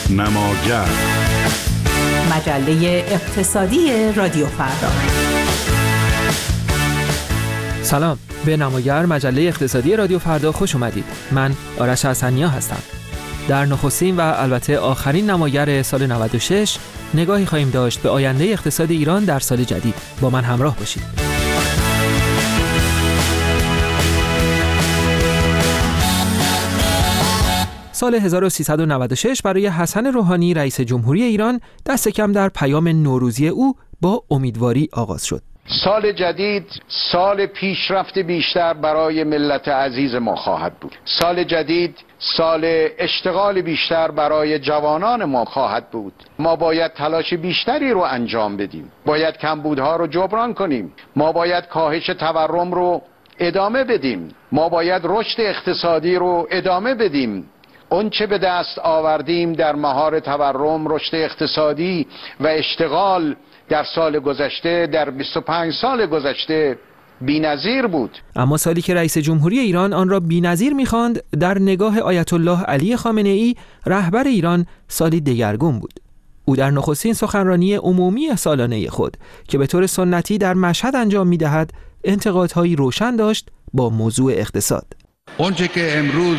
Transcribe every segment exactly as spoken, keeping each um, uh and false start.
نماگر، مجله اقتصادی رادیو فردا. سلام، به نماگر مجله اقتصادی رادیو فردا خوش اومدید. من آرش حسنیا هستم. در نخستین و البته آخرین نماگر سال نود و شش نگاهی خواهیم داشت به آینده اقتصاد ایران در سال جدید. با من همراه باشید. سال هزار و سیصد و نود و شش برای حسن روحانی رئیس جمهوری ایران دست کم در پیام نوروزی او با امیدواری آغاز شد. سال جدید سال پیشرفت بیشتر برای ملت عزیز ما خواهد بود. سال جدید سال اشتغال بیشتر برای جوانان ما خواهد بود. ما باید تلاش بیشتری رو انجام بدیم. باید کمبودها رو جبران کنیم. ما باید کاهش تورم رو ادامه بدیم. ما باید رشد اقتصادی رو ادامه بدیم. اون چه به دست آوردیم در مهار تورم، رشد اقتصادی و اشتغال در سال گذشته، در بیست و پنج سال گذشته بی‌نظیر بود. اما سالی که رئیس جمهوری ایران آن را بی‌نظیر می‌خواند، در نگاه آیت الله علی خامنه‌ای رهبر ایران سالی دگرگون بود. او در نخستین سخنرانی عمومی سالانه خود که به طور سنتی در مشهد انجام می‌دهد، انتقادهایی روشن داشت با موضوع اقتصاد. اونچه که امروز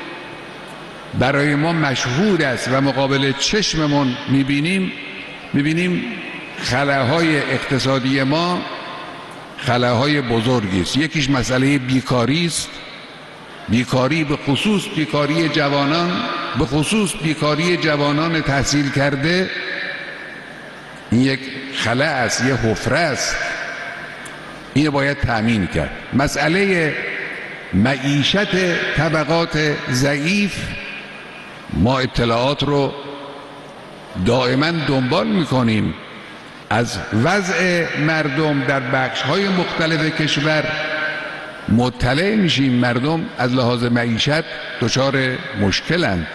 برای ما مشهود است و مقابل چشممون می‌بینیم می‌بینیم خلاهای اقتصادی ما خلاهای بزرگی است. یکیش مسئله بیکاری است، بیکاری به خصوص بیکاری جوانان، به خصوص بیکاری جوانان تحصیل کرده. این یک خلا است، یه حفره است، این باید تأمین کرد. مسئله معیشت طبقات ضعیف، ما اطلاعات رو دائما دنبال میکنیم، از وضع مردم در بخش‌های مختلف کشور مطلع میشیم. مردم از لحاظ معیشت دچار مشکلند.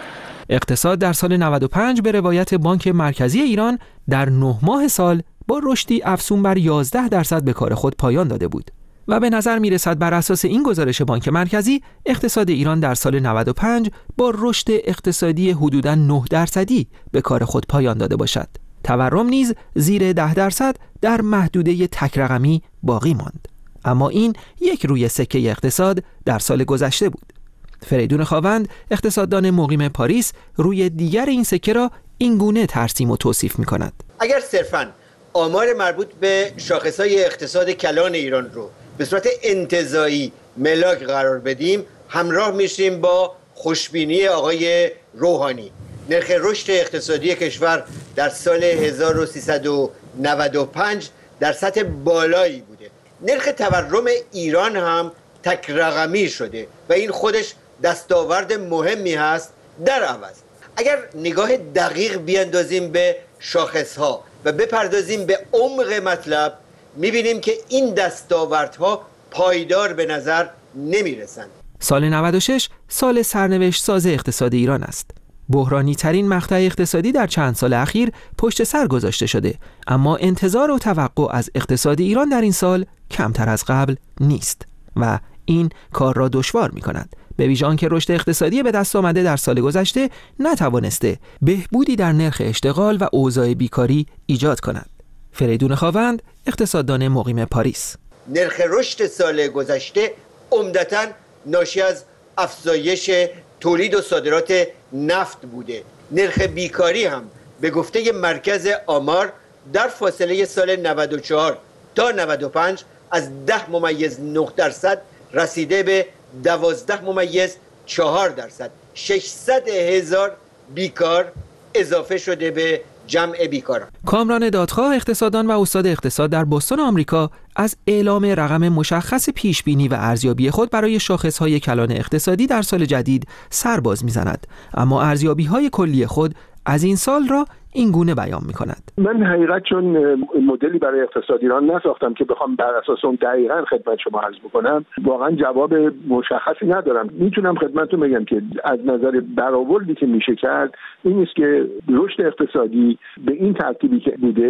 اقتصاد در سال نود و پنج به روایت بانک مرکزی ایران در نه ماه سال با رشدی افزون بر یازده درصد به کار خود پایان داده بود و به نظر میرسد بر اساس این گزارش بانک مرکزی اقتصاد ایران در سال نود و پنج با رشد اقتصادی حدوداً نه درصدی به کار خود پایان داده باشد. تورم نیز زیر ده درصد در محدوده تک رقمی باقی ماند. اما این یک روی سکه اقتصاد در سال گذشته بود. فریدون خاوند، اقتصاددان مقیم پاریس، روی دیگر این سکه را این گونه ترسیم و توصیف می کند. اگر صرفاً آمار مربوط به شاخصهای اقتصاد کلان ایران رو به صورت انتزاعی ملاک قرار بدیم، همراه میشیم با خوشبینی آقای روحانی. نرخ رشد اقتصادی کشور در سال هزار و سیصد و نود و پنج در سطح بالایی بوده. نرخ تورم ایران هم تک رقمی شده و این خودش دستاورد مهمی هست. در عوض اگر نگاه دقیق بیاندازیم به شاخصها و بپردازیم به عمق مطلب، میبینیم که این دستاوردها پایدار به نظر نمیرسند. سال نود و شش سال سرنوشت ساز اقتصاد ایران است. بحرانی ترین مقطع اقتصادی در چند سال اخیر پشت سر گذاشته شده، اما انتظار و توقع از اقتصاد ایران در این سال کمتر از قبل نیست و این کار را دشوار می کند. به ویژه آنکه رشد اقتصادی به دست آمده در سال گذشته نتوانسته بهبودی در نرخ اشتغال و اوضاع بیکاری ایجاد کند. فریدون خاوند، اقتصاددان مقیم پاریس: نرخ رشد سال گذشته عمدتاً ناشی از افزایش تولید و صادرات نفت بوده. نرخ بیکاری هم به گفته مرکز آمار در فاصله سال نود و چهار تا نود و پنج از ده ممیز نه درصد رسیده به دوازده ممیز چهار درصد. ششصد هزار بیکار اضافه شده به جمع بیکاران. کامران دادخواه، اقتصاددان و استاد اقتصاد در بوستون آمریکا، از اعلام رقم مشخص پیشبینی و ارزیابی خود برای شاخصهای کلان اقتصادی در سال جدید سرباز می‌زند، اما ارزیابی‌های کلی خود از این سال را این گونه بیان می‌کند. من حقیقت چون مدلی برای اقتصاد ایران نساختم که بخوام بر اساس اون دقیقاً خدمت شما عرض بکنم، واقعا جواب مشخصی ندارم. میتونم خدمتتون بگم که از نظر برآوردی که میشه کرد این است که رشد اقتصادی به این ترتیبی که بوده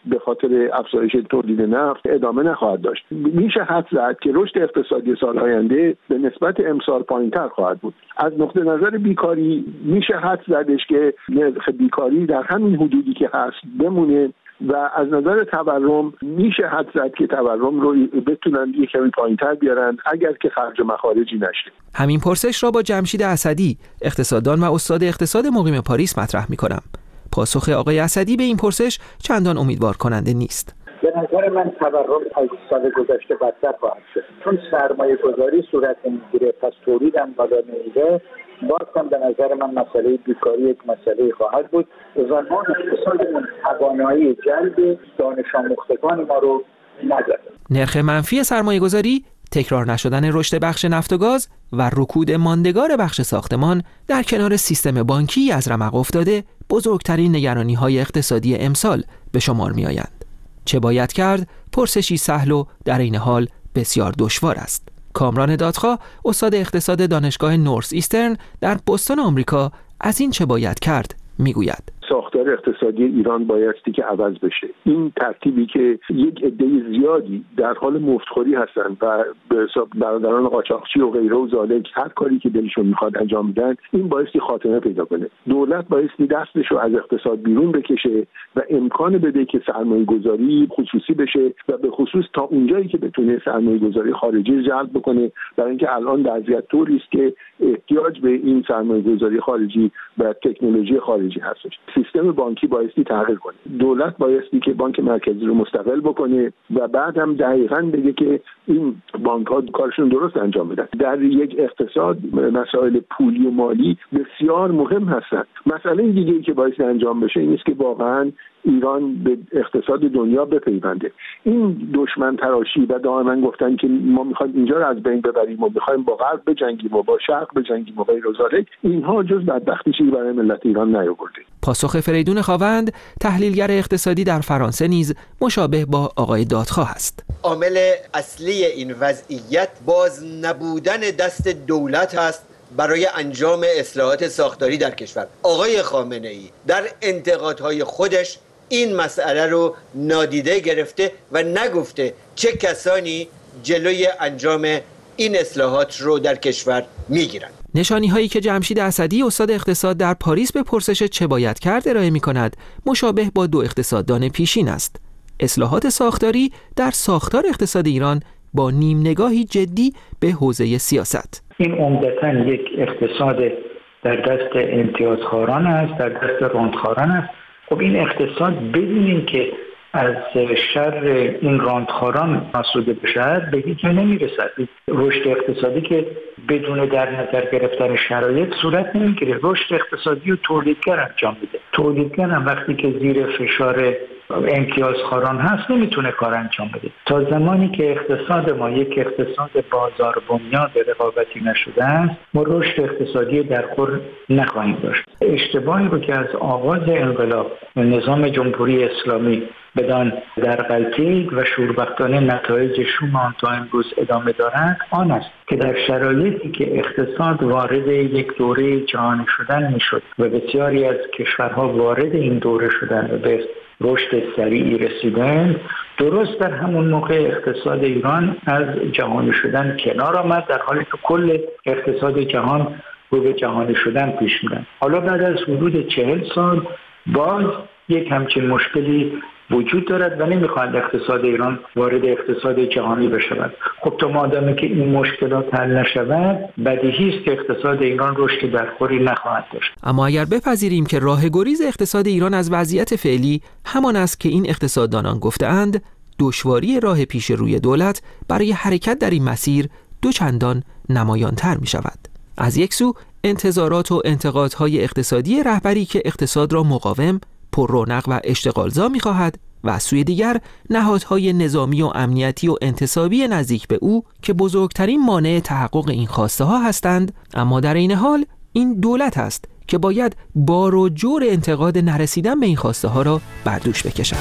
به خاطر افزایش تولید نفت ادامه نخواهد داشت. میشه حد زد که رشد اقتصادی سال آینده به نسبت امسال پایین‌تر خواهد بود. از نقطه نظر بیکاری میشه حد زدش که نرخ بیکاری در همین حدودی که هست بمونه و از نظر تورم میشه حد زد که تورم رو بتونن یک کمی پایین‌تر بیارن اگر که خرج مخارجی نشه. همین پرسش را با جمشید اسدی، اقتصاددان و استاد اقتصاد مقیم پاریس مطرح می‌کنم. پاسخ آقای اسدی به این پرسش چندان امیدوار کننده نیست. به نظر من تورم از سال گذشته بدتر خواهد شد، چون سرمایه گذاری صورت میگیره، پس تولید هم بالا نمیره. باز هم به نظر من مسئله بیکاری یک مسئله خواهد بود. زمان اقتصادمون توانایی جلب دانش آموختگان ما رو نداره. نرخ منفی سرمایه گذاری، تکرار نشدن رشد بخش نفت و گاز و رکود ماندگار بخش ساختمان در کنار سیستم بانکی از رمق افتاده بزرگترین نگرانی‌های اقتصادی امسال به شمار می‌آیند. چه باید کرد؟ پرسشی سهل و در این حال بسیار دشوار است. کامران دادخواه، استاد اقتصاد دانشگاه نورث ایسترن در بوستون آمریکا، از این چه باید کرد میگوید. ساختار اقتصادی ایران بایستی که عوض بشه. این ترتیبی که یک عده زیادی در حال مفتخوری هستند و به حساب برادران قاچاقچی و غیره و ذالک هر کاری که دلشون میخواد انجام میدن، این بایستی خاتمه پیدا کنه. دولت بایستی دستش رو از اقتصاد بیرون بکشه و امکان بده که سرمایه گذاری خصوصی بشه و به خصوص تا اونجایی که بتونه سرمایه گذاری خارجی جلب بکنه، برای اینکه الان وضعیت طوری است که احتیاج به این سرمایه گذاری خارجی و تکنولوژی خارجی هستش. سیستم بانکی بایستی تغییر کنه. دولت بایستی که بانک مرکزی رو مستقل بکنه و بعد هم دقیقاً بگه که این بانک ها کارشون درست انجام بدن. در یک اقتصاد مسائل پولی و مالی بسیار مهم هستن. مسئله دیگه‌ای که بایستی انجام بشه این است که واقعاً ایران به اقتصاد دنیا بپیونده. این دشمن تراشی و دائما گفتن که ما میخوایم اینجا رو از بین ببریم و میخوایم با غرب بجنگیم و با شرق بجنگیم و غیر و ذالک، اینها جز بدبختی چیزی برای ملت ایران نیاورده. پاسخ فریدون خاوند، تحلیلگر اقتصادی در فرانسه، نیز مشابه با آقای دادخواه است. عامل اصلی این وضعیت باز نبودن دست دولت است برای انجام اصلاحات ساختاری در کشور. آقای خامنه‌ای در انتقادهای خودش این مسئله رو نادیده گرفته و نگفته چه کسانی جلوی انجام این اصلاحات رو در کشور میگیرند. نشانی هایی که جمشید اسدی، استاد اقتصاد در پاریس، به پرسش چه باید کرد ارائه می کند مشابه با دو اقتصاددان پیشین است. اصلاحات ساختاری در ساختار اقتصاد ایران با نیم نگاهی جدی به حوزه سیاست. این عمدتاً یک اقتصاد در دست امتیازخواران است، در دست راندخواران است. خب این اقتصاد بدون اینکه از شر این راندخواران آسوده بشود به هیچ جا نمیرسد. رشد اقتصادی که بدون در نظر گرفتن شرایط صورت نمیگیره. رشد اقتصادی رو تولیدگر انجام میده. تولیدگر هم وقتی که زیر فشار امتیازخواران هست نمیتونه کار انجام بده. تا زمانی که اقتصاد ما یک اقتصاد بازار بنیاد رقابتی نشده است، ما رشد اقتصادی در خور نخواهیم داشت. اشتباهی رو که از آغاز انقلاب نظام جمهوری اسلامی بدان در غلطی و شوربختانه نتایج شوم آن تا امروز ادامه دارد آن است که در شرایطی که اقتصاد وارد یک دوره جهانی شدن میشد و بسیاری از کشورها وارد این دوره شدن و به رشد سریعی رسیدن، درست در همون موقع اقتصاد ایران از جهانی شدن کنار آمد، در حالی که کل اقتصاد جهان رو به جهانی شدن پیش میرن. حالا بعد از حدود چهل سال باز یک همچین مشکلی وجود دارد و نمیخواهد اقتصاد ایران وارد اقتصاد جهانی بشود. خب تا مادامی که این مشکلات حل نشود، بدیهی است که اقتصاد ایران رشد درخوری نخواهد داشت. اما اگر بپذیریم که راه گریز اقتصاد ایران از وضعیت فعلی همان است که این اقتصاددانان گفته‌اند، دشواری راه پیش روی دولت برای حرکت در این مسیر دو چندان نمایان‌تر می‌شود. از یک سو انتظارات و انتقادهای اقتصادی رهبری که اقتصاد را مقاوم، پر رونق و اشتغالزا می‌خواهد، و از سوی دیگر نهادهای نظامی و امنیتی و انتصابی نزدیک به او که بزرگترین مانع تحقق این خواسته ها هستند. اما در این حال این دولت است که باید بار و جور انتقاد نرسیدن به این خواسته ها را بر دوش بکشد.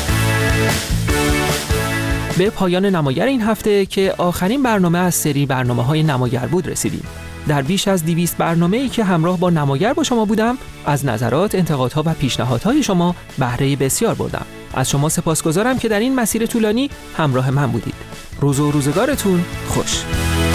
به پایان نماگر این هفته که آخرین برنامه از سری برنامه‌های نماگر بود رسیدیم. در بیش از دویست برنامه‌ای که همراه با نماگر با شما بودم، از نظرات، انتقادها و پیشنهادهای شما بهره بسیار بردم. از شما سپاسگزارم که در این مسیر طولانی همراه من بودید. روز و روزگارتون خوش.